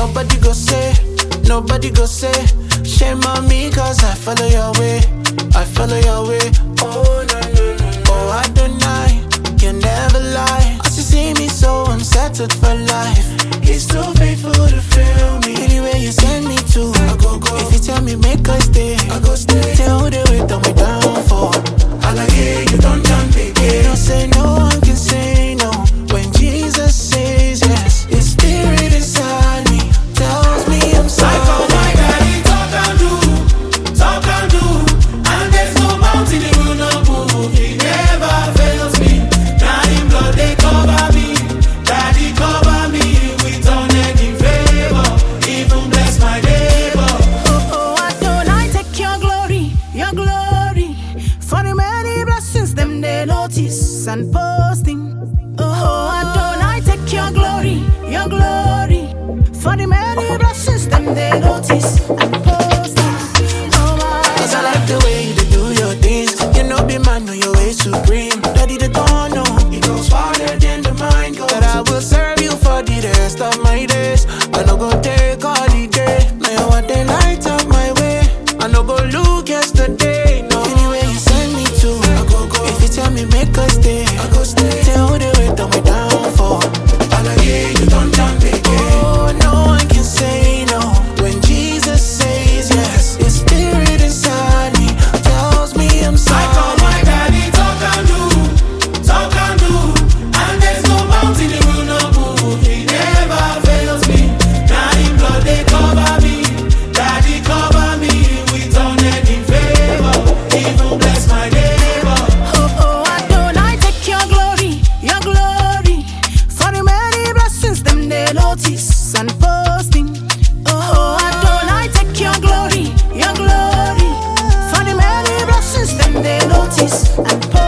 Nobody go say, shame on me, cause I follow your way. I follow your way. Oh, no, no, no. Oh, I don't lie, can never lie. As you see me, so I'm settled for life. He's too faithful to fail me. Anywhere you send me to, I go. If you tell me make I stay, I go stay. Tell who they wait on me downfall. I like it, you don't jump again. Don't say no, one can say no. When Jesus says yes, his spirit inside me tells me I'm sorry. I call my daddy, talk and do. And there's no mountain he will not move. He never fails me. Now in blood they cover me. Daddy cover me with unending favor. Even bless my neighbor. Oh, Adonai, take your glory. For the many blessings them they notice and posting. Oh, Adonai, take your glory. For the many blessings them they notice and posting. Oh my, Cause I like the way you do your things. You know, be man on your way supreme. Daddy, they don't know. It goes farther than the mind goes. That I will serve you for the rest of my days. I no go take holiday. Now you want the light up my way. I no go look yesterday. No, anywhere you send me to, I go. If you tell me make I stay, I go stay. Tell who they wait on me downfall. I like it, you don't jump again. Oh, no one can say no. When Jesus says yes, his spirit inside me tells me I'm sorry. I call my daddy, talk and do. And there's no mountain he will not move. He never fails me. Now in blood they cover me. Daddy cover me with unending favor. Even bless my neighbor. oh, Adonai, take your glory. For the many blessings them they notice and posting. Oh, Adonai, take your glory. For the many blessings them they notice and posting.